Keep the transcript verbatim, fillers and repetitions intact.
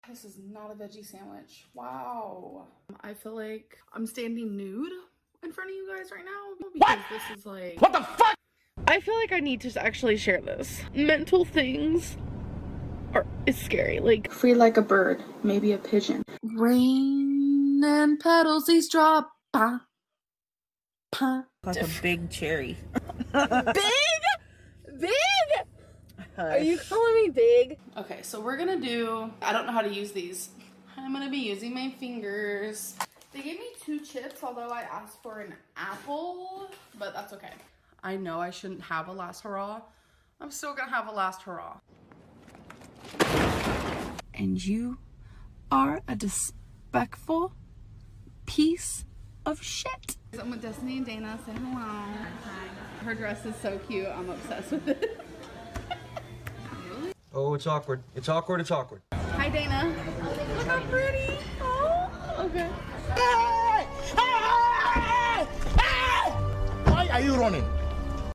This is not a veggie sandwich. Wow. I feel like I'm standing nude in front of you guys right now because what? This is like, what the fuck? I feel like I need to actually share this. Mental things are is scary. Like free like a bird, maybe a pigeon. Rain and petals these drop. Pa, pa. Like a big cherry. Big? Big? Are you calling me big? Okay, so we're gonna do, I don't know how to use these. I'm gonna be using my fingers. They gave me two chips, although I asked for an apple, but that's okay. I know I shouldn't have a last hurrah. I'm still gonna have a last hurrah. And you are a disrespectful piece of shit. I'm with Destiny and Dana. Say hello. Hi. Her dress is so cute. I'm obsessed with it. Oh, it's awkward. It's awkward. It's awkward. Hi, Dana. Look how pretty. Oh, okay. Why are you running?